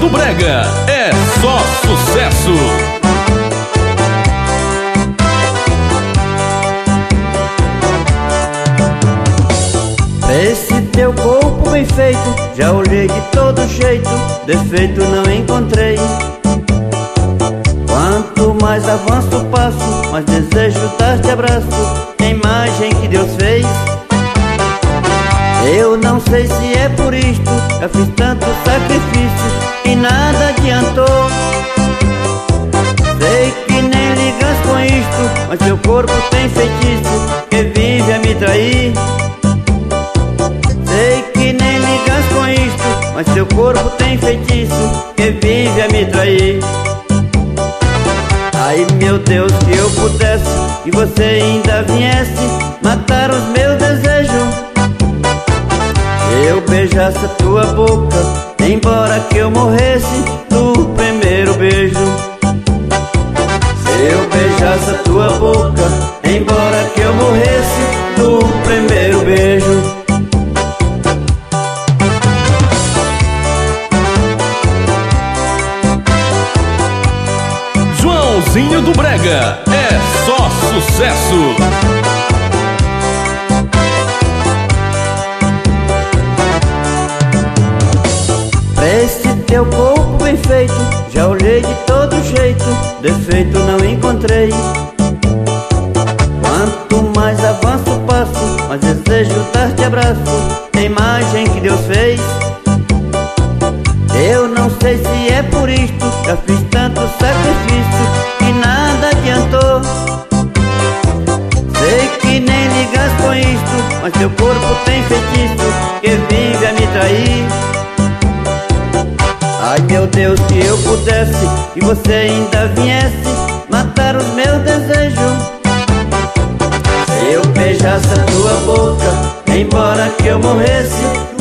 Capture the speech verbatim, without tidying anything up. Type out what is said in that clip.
do Brega é só sucesso. Esse teu corpo bem feito, já olhei de todo jeito, defeito não encontrei. Quanto mais avanço o passo, mais desejo dar-te abraço, a imagem que Deus fez. Eu não sei se é por isto, já fiz tanto sacrifício e nada adiantou. Sei que nem ligas com isto, mas teu corpo tem feitiço que vive a me trair. Sei que nem ligas com isto, mas teu corpo tem feitiço que vive a me trair. Ai meu Deus, que eu pudesse, que você ainda viesse matar os meus desejos. Eu beijasse a tua boca, embora que eu morresse no primeiro beijo. Se eu beijasse a tua boca, embora que eu morresse no primeiro beijo. Joãozinho do Brega é só sucesso. Esse teu corpo bem feito, já olhei de todo jeito, defeito não encontrei. Quanto mais avanço o passo, mais desejo dar-te abraço, a imagem que Deus fez. Eu não sei se é por isto, já fiz tanto sacrifício e nada adiantou. Sei que nem ligas com isto, mas teu corpo tem feitiço que vive a me trair. Ai meu Deus, se eu pudesse, que você ainda viesse matar os meus desejos. Se eu beijasse a tua boca, embora que eu morresse